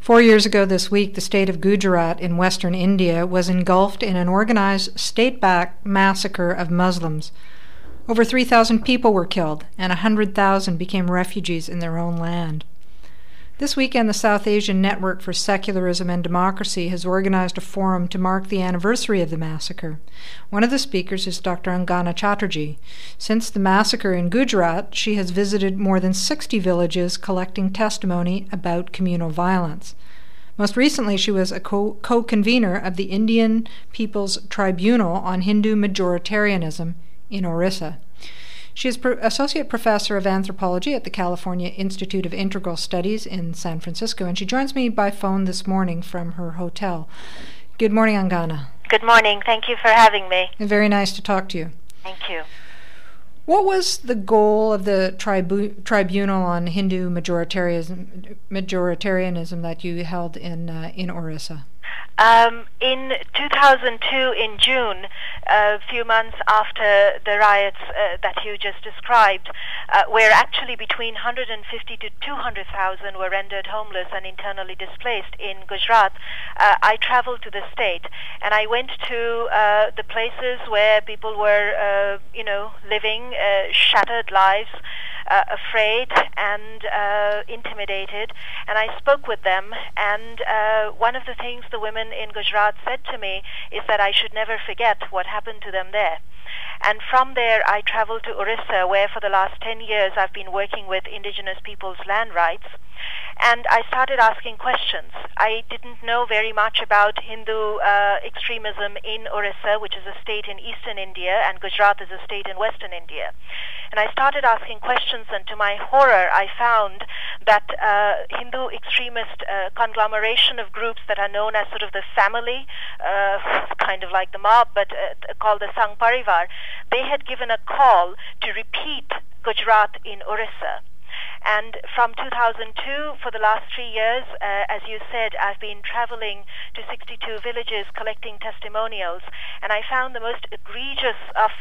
4 years ago this week, the state of Gujarat in western India was engulfed in an organized, state-backed massacre of Muslims. Over 3,000 people were killed, and 100,000 became refugees in their own land. This weekend, the South Asian Network for Secularism and Democracy has organized a forum to mark the anniversary of the massacre. One of the speakers is Dr. Angana Chatterjee. Since the massacre in Gujarat, she has visited more than 60 villages collecting testimony about communal violence. Most recently, she was a co-convener of the Indian People's Tribunal on Hindu Majoritarianism in Orissa. She is Associate Professor of Anthropology at the California Institute of Integral Studies in San Francisco, and she joins me by phone this morning from her hotel. Good morning, Angana. Good morning. Thank you for having me. Very nice to talk to you. Thank you. What was the goal of the Tribunal on Hindu Majoritarianism that you held in Orissa? In 2002, in June, a few months after the riots that you just described, where actually between 150 to 200,000 were rendered homeless and internally displaced in Gujarat, I traveled to the state, and I went to the places where people were, living shattered lives, afraid and intimidated, and I spoke with them, and one of the things the women in Gujarat said to me is that I should never forget what happened to them there. And from there I traveled to Orissa, where for the last 10 years I've been working with indigenous people's land rights. And I started asking questions. I didn't know very much about Hindu extremism in Orissa, which is a state in eastern India, and Gujarat is a state in western India. And I started asking questions, and to my horror, I found that Hindu extremist conglomeration of groups that are known as sort of the family, kind of like the mob, but called the Sangh Parivar, they had given a call to repeat Gujarat in Orissa. And from 2002, for the last 3 years, as you said, I've been traveling to 62 villages collecting testimonials, and I found the most egregious of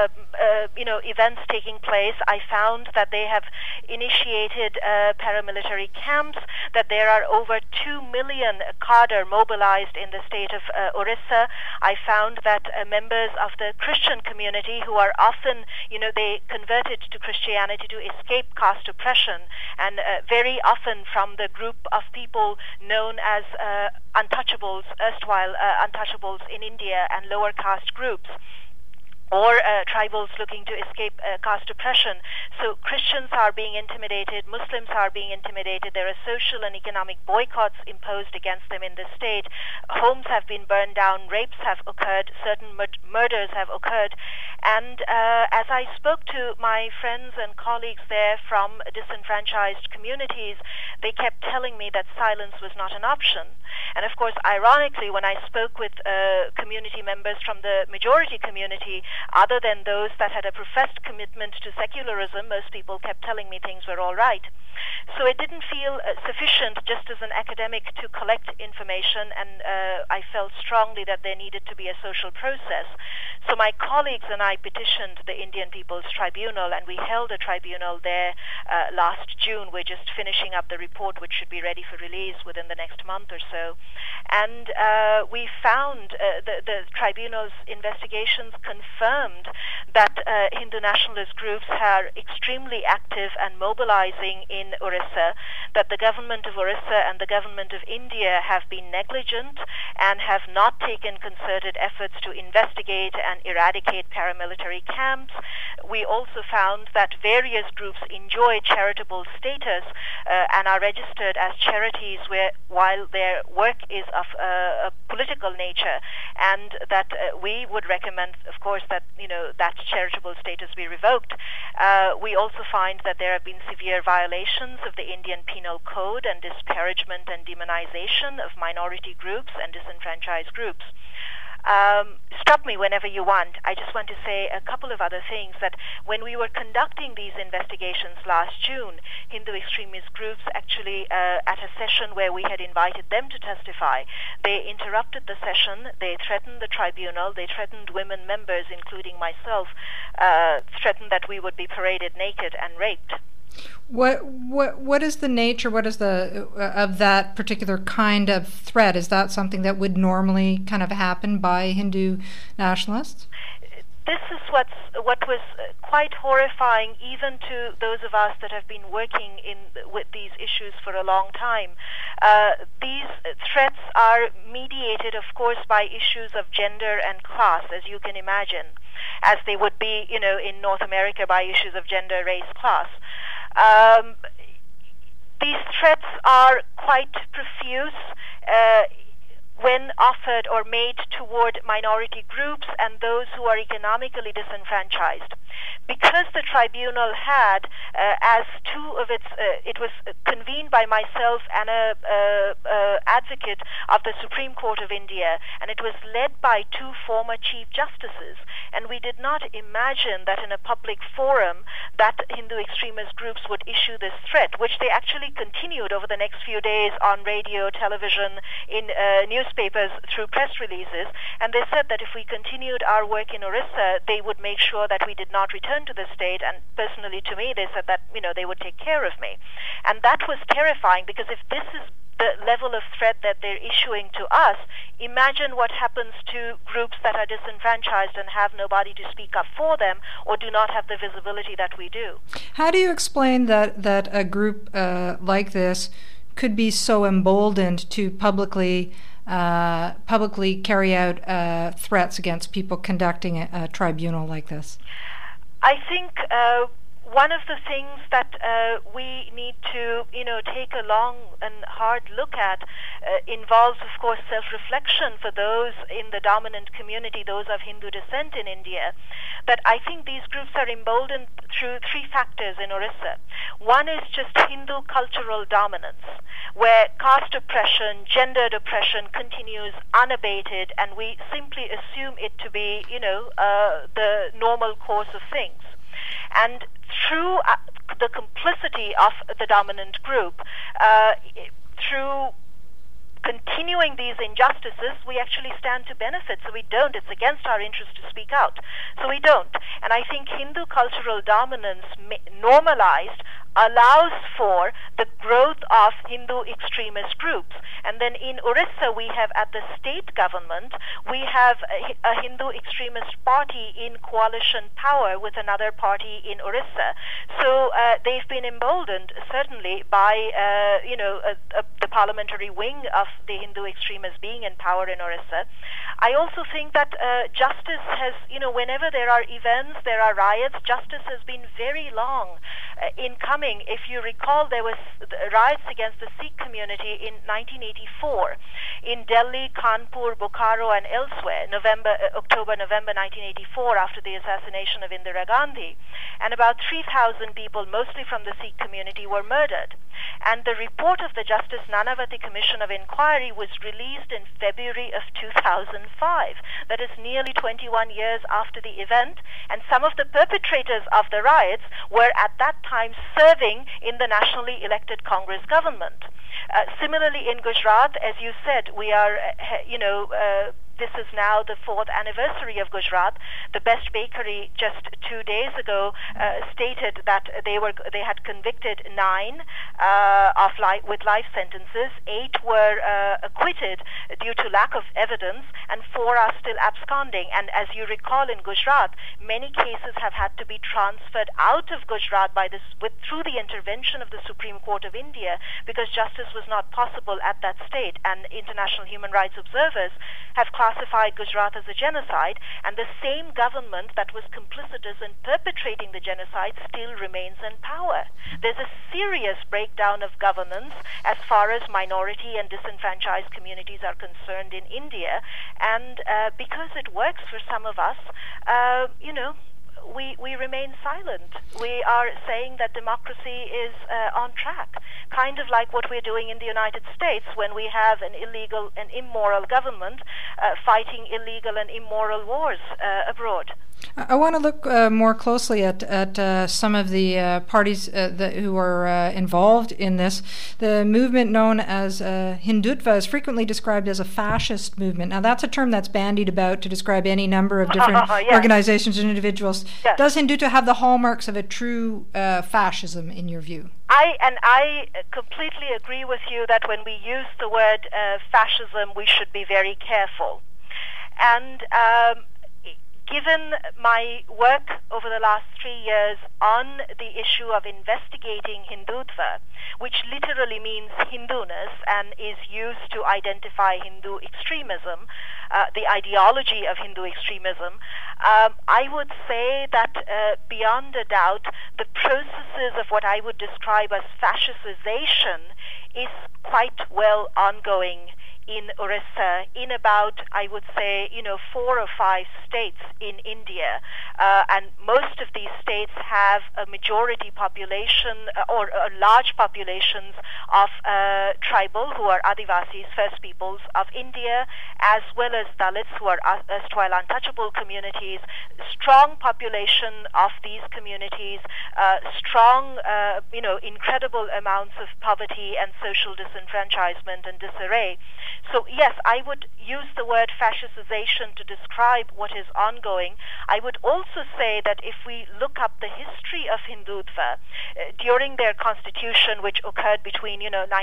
events taking place. I found that they have initiated paramilitary camps, that there are over 2 million cadre mobilized in the state of Orissa. I found that members of the Christian community, who are often, they converted to Christianity to escape caste oppression, and very often from the group of people known as untouchables, erstwhile untouchables in India, and lower caste groups, or tribals looking to escape caste oppression. So Christians are being intimidated, Muslims are being intimidated, there are social and economic boycotts imposed against them in the state, homes have been burned down, rapes have occurred, certain murders have occurred, and as I spoke to my friends and colleagues there from disenfranchised communities, they kept telling me that silence was not an option. And of course, ironically, when I spoke with community members from the majority community, other than those that had a professed commitment to secularism, most people kept telling me things were all right. So it didn't feel sufficient just as an academic to collect information, and I felt strongly that there needed to be a social process. So my colleagues and I petitioned the Indian People's Tribunal, and we held a tribunal there last June. We're just finishing up the report, which should be ready for release within the next month or so. And we found the tribunal's investigations confirmed that Hindu nationalist groups are extremely active and mobilizing in Orissa, that the government of Orissa and the government of India have been negligent and have not taken concerted efforts to investigate and eradicate paramilitary camps. We also found that various groups enjoy charitable status and are registered as charities while their work is of a political nature, and that we would recommend, of course, that that charitable status be revoked. We also find that there have been severe violations of the Indian Penal Code and disparagement and demonization of minority groups and disenfranchised groups. Stop me whenever you want. I just want to say a couple of other things, that when we were conducting these investigations last June, Hindu extremist groups actually, at a session where we had invited them to testify, they interrupted the session, they threatened the tribunal, they threatened women members, including myself, threatened that we would be paraded naked and raped. What is the nature? What is the of that particular kind of threat? Is that something that would normally kind of happen by Hindu nationalists? This is what was quite horrifying, even to those of us that have been working with these issues for a long time. These threats are mediated, of course, by issues of gender and class, as you can imagine, as they would be, in North America by issues of gender, race, class. These threats are quite profuse when offered or made toward minority groups and those who are economically disenfranchised. Because the tribunal had, as two of its, it was convened by myself and a advocate of the Supreme Court of India, and it was led by two former Chief Justices, and we did not imagine that in a public forum that Hindu extremist groups would issue this threat, which they actually continued over the next few days on radio, television, in newspapers, through press releases, and they said that if we continued our work in Orissa, they would make sure that we did not return to the state, and personally to me, they said that, they would take care of me. And that was terrifying, because if this is the level of threat that they're issuing to us, imagine what happens to groups that are disenfranchised and have nobody to speak up for them or do not have the visibility that we do. How do you explain that a group like this could be so emboldened to publicly carry out threats against people conducting a tribunal like this? I think one of the things that we need to, take a long and hard look at involves, of course, self-reflection for those in the dominant community, those of Hindu descent in India. But I think these groups are emboldened through three factors in Orissa. One is just Hindu cultural dominance, where caste oppression, gendered oppression continues unabated, and we simply assume it to be, the normal course of things. And through the complicity of the dominant group, through continuing these injustices, we actually stand to benefit. So we don't. It's against our interest to speak out. So we don't. And I think Hindu cultural dominance normalized allows for the growth of Hindu extremist groups. And then in Orissa, we have at the state government, we have a Hindu extremist party in coalition power with another party in Orissa. So they've been emboldened, certainly, by, the parliamentary wing of the Hindu extremists being in power in Orissa. I also think that justice has, whenever there are events, there are riots, justice has been very long in coming. If you recall, there was riots against the Sikh community in 1984 in Delhi, Kanpur, Bokaro, and elsewhere, October, November 1984, after the assassination of Indira Gandhi. And about 3,000 people, mostly from the Sikh community, were murdered. And the report of the Justice Nanavati Commission of Inquiry was released in February of 2005. That is nearly 21 years after the event, and some of the perpetrators of the riots were at that time serving in the nationally elected Congress government. Similarly, in Gujarat, as you said, we are, this is now the 4th anniversary of Gujarat. The Best Bakery just 2 days ago stated that they had convicted 9 with life sentences. 8 were acquitted due to lack of evidence, and 4 are still absconding. And as you recall, in Gujarat, many cases have had to be transferred out of Gujarat through the intervention of the Supreme Court of India, because justice was not possible at that state. And international human rights observers have classified Gujarat as a genocide, and the same government that was complicitous in perpetrating the genocide still remains in power. There's a serious breakdown of governance as far as minority and disenfranchised communities are concerned in India, and because it works for some of us, we remain silent. We are saying that democracy is on track, kind of like what we're doing in the United States when we have an illegal and immoral government fighting illegal and immoral wars abroad. I want to look more closely at some of the parties who are involved in this. The movement known as Hindutva is frequently described as a fascist movement. Now, that's a term that's bandied about to describe any number of different organizations and individuals. Yes. Does Hindutva have the hallmarks of a true fascism, in your view? I completely agree with you that when we use the word fascism, we should be very careful. And given my work over the last 3 years on the issue of investigating Hindutva, which literally means Hinduness and is used to identify Hindu extremism, the ideology of Hindu extremism, I would say that beyond a doubt, the processes of what I would describe as fascicization is quite well ongoing in Orissa, in about, I would say, 4 or 5 states in India. And most of these states have a majority population or large populations of tribal, who are Adivasis, First Peoples of India, as well as Dalits, who are erstwhile untouchable communities, strong population of these communities, strong, incredible amounts of poverty and social disenfranchisement and disarray. So yes, I would use the word fascicization to describe what is ongoing. I would also say that if we look up the history of Hindutva, during their constitution, which occurred between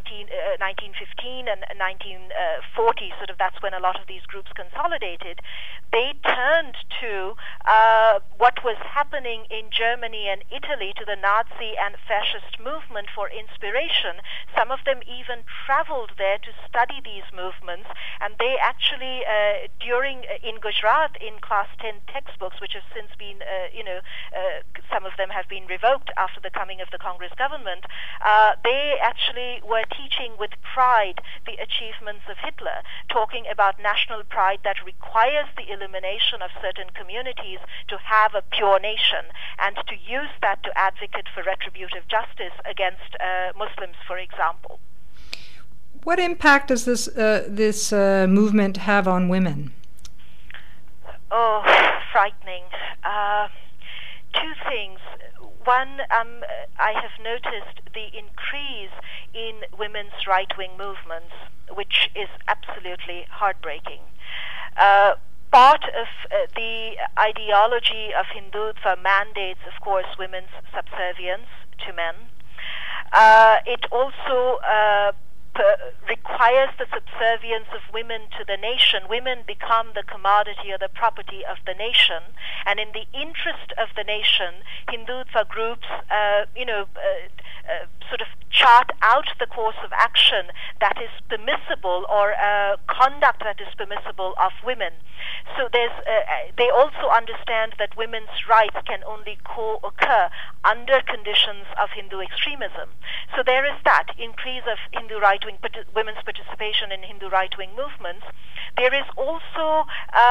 1915 and 1940, sort of that's when a lot of these groups consolidated, they turned to what was happening in Germany and Italy, to the Nazi and fascist movement for inspiration. Some of them even traveled there to study these movements, and they actually in Gujarat, in class 10 textbooks, which have since been some of them have been revoked after the coming of the Congress government, they actually were teaching with pride the achievements of Hitler, talking about national pride that requires the elimination of certain communities to have a pure nation, and to use that to advocate for retributive justice against Muslims, for example. What impact does this movement have on women? Oh, frightening. 2 things. One, I have noticed the increase in women's right-wing movements, which is absolutely heartbreaking. Part of the ideology of Hindutva mandates, of course, women's subservience to men. It also requires the subservience of women to the nation. Women become the commodity or the property of the nation, and in the interest of the nation, Hindutva groups, sort of chart out the course of action that is permissible, or conduct that is permissible of women. So they also understand that women's rights can only co-occur under conditions of Hindu extremism. So there is that increase of women's participation in Hindu right-wing movements. There is also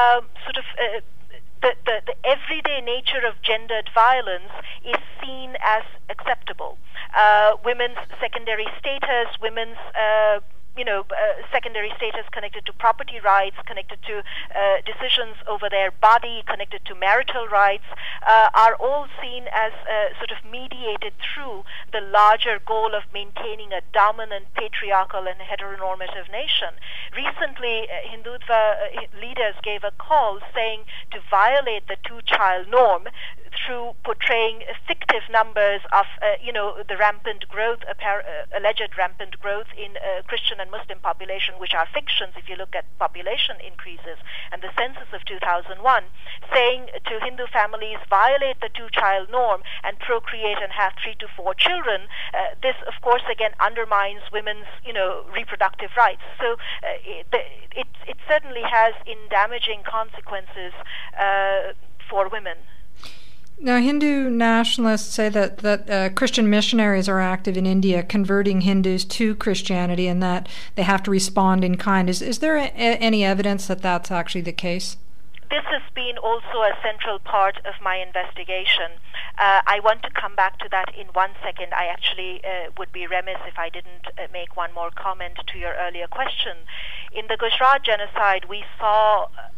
the everyday nature of gendered violence is seen as acceptable. Women's secondary status, women's secondary status connected to property rights, connected to decisions over their body, connected to marital rights, are all seen as sort of mediated through the larger goal of maintaining a dominant, patriarchal and heteronormative nation. Recently, Hindutva leaders gave a call saying to violate the 2-child norm through portraying fictive numbers of, the rampant growth, alleged rampant growth in Christian and Muslim population, which are fictions if you look at population increases and the census of 2001, saying to Hindu families, violate the 2-child norm and procreate and have 3 to 4 children. This, of course, again undermines women's, reproductive rights. So it certainly has damaging consequences for women. Now, Hindu nationalists say that Christian missionaries are active in India, converting Hindus to Christianity, and that they have to respond in kind. Is there any evidence that that's actually the case? This has been also a central part of my investigation. I want to come back to that in 1 second. I actually would be remiss if I didn't make one more comment to your earlier question. In the Gujarat genocide, we saw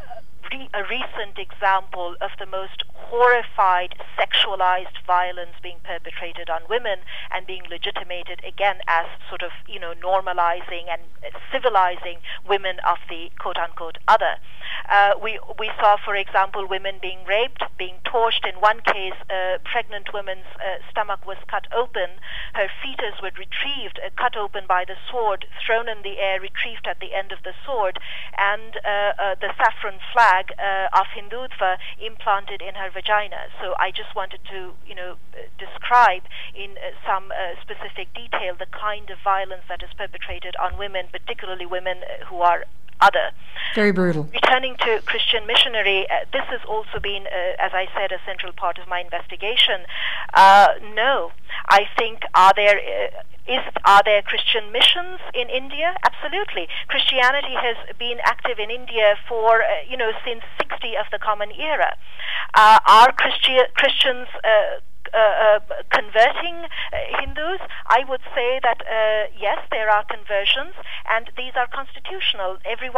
a recent example of the most horrified, sexualized violence being perpetrated on women and being legitimated again as sort of, normalizing and civilizing women of the quote-unquote other. We saw, for example, women being raped, being torched. In one case, a pregnant woman's stomach was cut open. Her fetus was retrieved, cut open by the sword, thrown in the air, retrieved at the end of the sword, and the saffron flag of Hindutva implanted in her vagina. So I just wanted to, describe in some specific detail the kind of violence that is perpetrated on women, particularly women who are other. Very brutal. Returning to Christian missionary, this has also been, as I said, a central part of my investigation. No, I think are there Christian missions in India? Absolutely. Christianity has been active in India for since 60 of the Common Era. Are Christians converting Hindus? I would say that yes, there are conversions, and these are constitutional.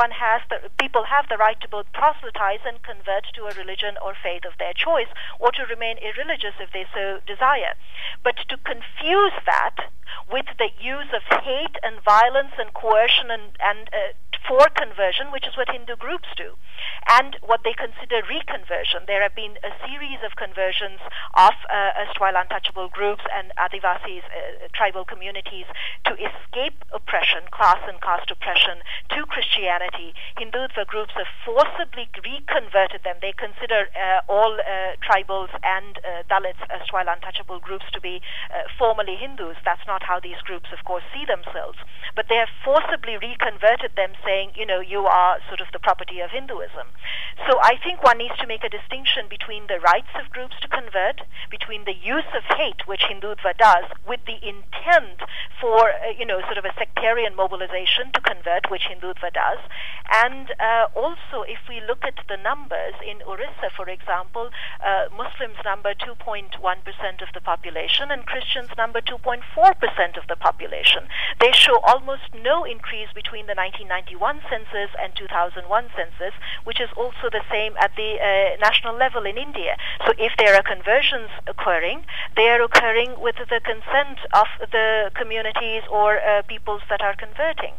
People have the right to both proselytize and convert to a religion or faith of their choice, or to remain irreligious if they so desire. But to confuse that with the use of hate and violence and coercion and for conversion, which is what Hindu groups do, and what they consider reconversion. There have been a series of conversions of erstwhile untouchable groups and Adivasis, tribal communities, to escape oppression, class and caste oppression, to Christianity. Hindutva groups have forcibly reconverted them. They consider all tribals and Dalits, erstwhile untouchable groups, to be formally Hindus. That's not how these groups, of course, see themselves. But they have forcibly reconverted them, saying, you are sort of the property of Hinduism. So I think one needs to make a distinction between the rights of groups to convert, between the use of hate, which Hindutva does, with the intent for, sort of a sectarian mobilization to convert, which Hindutva does. And also, if we look at the numbers, in Orissa, for example, Muslims number 2.1% of the population and Christians number 2.4% of the population. They show almost no increase between the 1991 census and 2001 census, which is also the same at the national level in India. So if there are conversions occurring, they are occurring with the consent of the communities or peoples that are converting.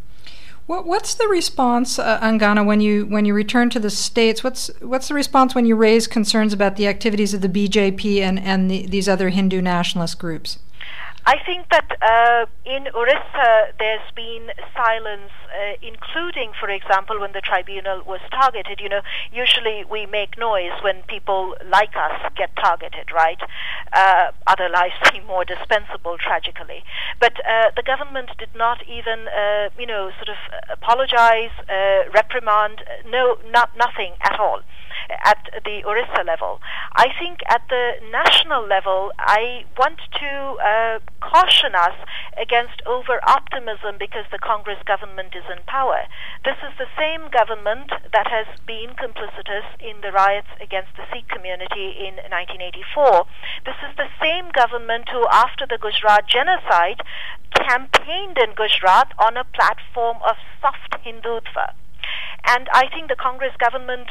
What's the response, Angana, when you return to the States? What's the response when you raise concerns about the activities of the BJP and these other Hindu nationalist groups? I think that in Orissa there's been silence, including, for example, when the tribunal was targeted. Usually we make noise when people like us get targeted, right? Other lives seem more dispensable, tragically. But the government did not even, sort of apologize, reprimand, nothing at all at the Orissa level. I think at the national level, I want to caution us against over-optimism because the Congress government is in power. This is the same government that has been complicitous in the riots against the Sikh community in 1984. This is the same government who, after the Gujarat genocide, campaigned in Gujarat on a platform of soft Hindutva. And I think the Congress government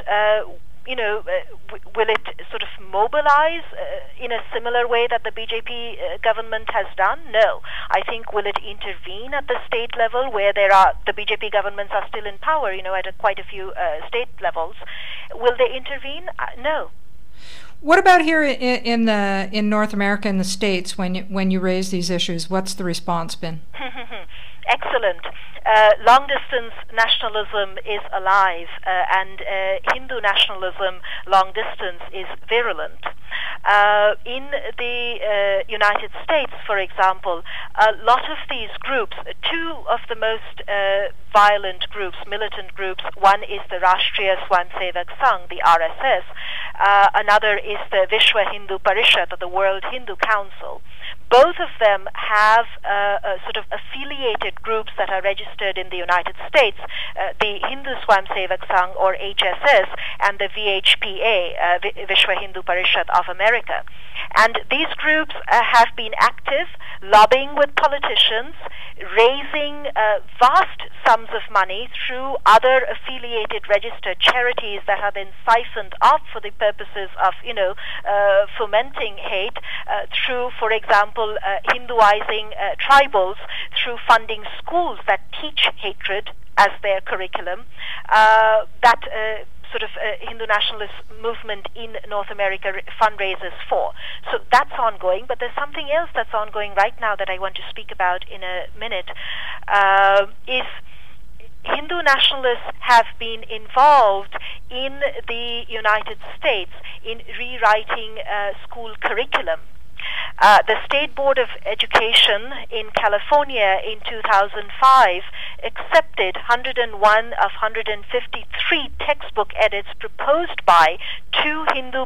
will it sort of mobilize in a similar way that the BJP government has done? No. I think will it intervene at the state level where the BJP governments are still in power, at quite a few state levels. Will they intervene? No. What about here in North America, in the States, when you raise these issues? What's the response been? Excellent. Long-distance nationalism is alive, and Hindu nationalism, long-distance, is virulent. In the United States, for example, a lot of these groups, two of the most violent groups, militant groups, one is the Rashtriya Swayamsevak Sangh, the RSS, another is the Vishwa Hindu Parishad, or the World Hindu Council. Both of them have sort of affiliated groups that are registered in the United States, the Hindu Swayamsevak Sangh, or HSS, and the VHPA, Vishwa Hindu Parishad of America. And these groups have been active, lobbying with politicians, raising vast sums of money through other affiliated registered charities that have been siphoned off for the purposes of, fomenting hate through, for example, Hinduizing tribals, through funding schools that teach hatred as their curriculum, Hindu nationalist movement in North America fundraisers for. So that's ongoing, but there's something else that's ongoing right now that I want to speak about in a minute, is Hindu nationalists have been involved in the United States in rewriting school curriculum. The State Board of Education in California in 2005 accepted 101 of 153 textbook edits proposed by two Hindu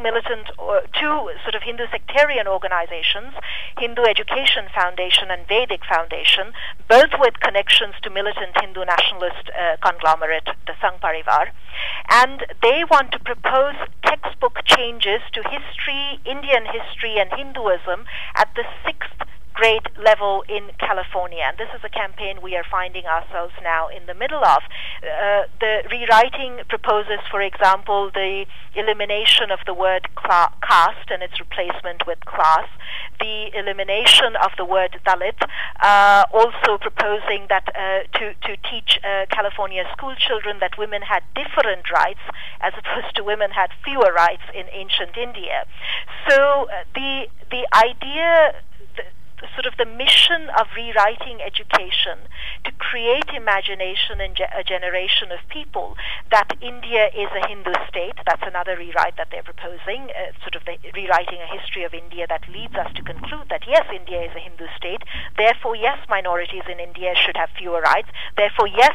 sectarian organizations, Hindu Education Foundation and Vedic Foundation, both with connections to militant Hindu nationalist conglomerate, the Sangh Parivar. And they want to propose textbook changes to history, Indian history, and Hinduism at the 6th grade level in California. And this is a campaign we are finding ourselves now in the middle of. The rewriting proposes, for example, the elimination of the word caste and its replacement with class, the elimination of the word Dalit, also proposing that to teach California school children that women had different rights as opposed to women had fewer rights in ancient India. So the idea, the mission of rewriting education to create imagination in a generation of people that India is a Hindu state. That's another rewrite that they're proposing, rewriting a history of India that leads us to conclude that yes, India is a Hindu state. Therefore, yes, minorities in India should have fewer rights. Therefore, yes,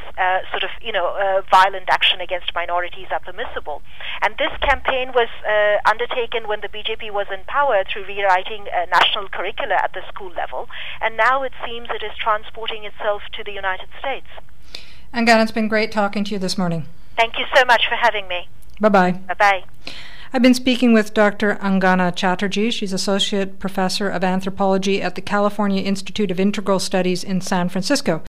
violent action against minorities are permissible. And this campaign was undertaken when the BJP was in power through rewriting national curricula at the school level, and now it seems it is transporting itself to the United States. Angana, it's been great talking to you this morning. Thank you so much for having me. Bye-bye. Bye-bye. I've been speaking with Dr. Angana Chatterjee. She's Associate Professor of Anthropology at the California Institute of Integral Studies in San Francisco.